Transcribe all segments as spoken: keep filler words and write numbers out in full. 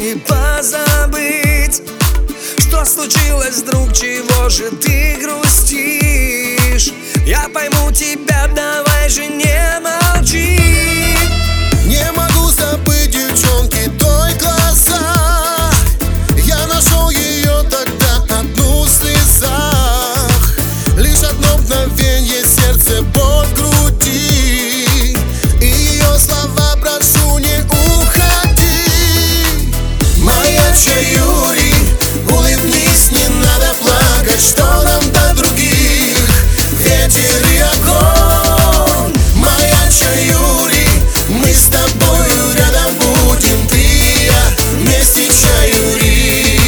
не позабыть. Что случилось, друг, чего же ты грустишь? Я пойму тебя, давай же не молчи. Не могу забыть девчонки той глаза. Я нашел ее тогда одну в слезах. Лишь одно мгновенье, сердце под груди, и ее слова: прошу, не уходи. Моя Чаюри, улыбнись, не надо плакать. Что нам до других? Ветер и огонь. Моя Чаюри, мы с тобою рядом будем. Ты и я вместе, Чаюри.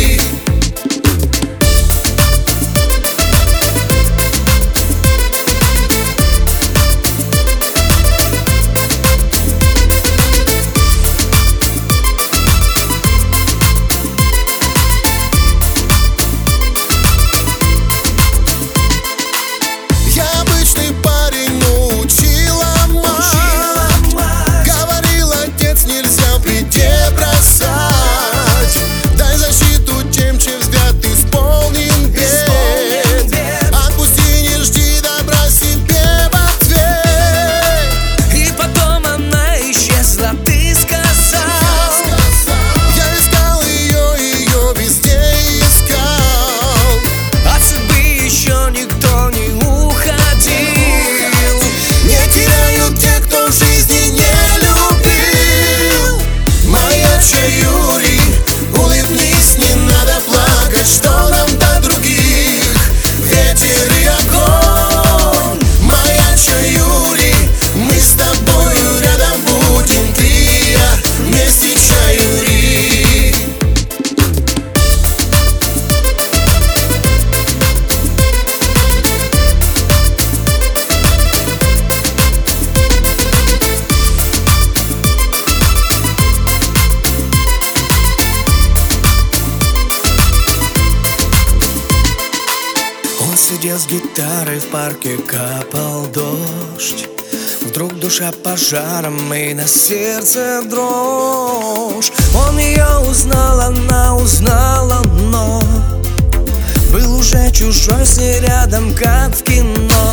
Сидел с гитарой, в парке капал дождь. Вдруг душа пожаром и на сердце дрожь. Он ее узнал, она узнала, но был уже чужой с ней рядом, как в кино.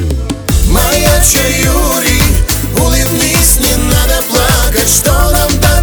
Моя Чаюри, улыбнись, не надо плакать. Что нам до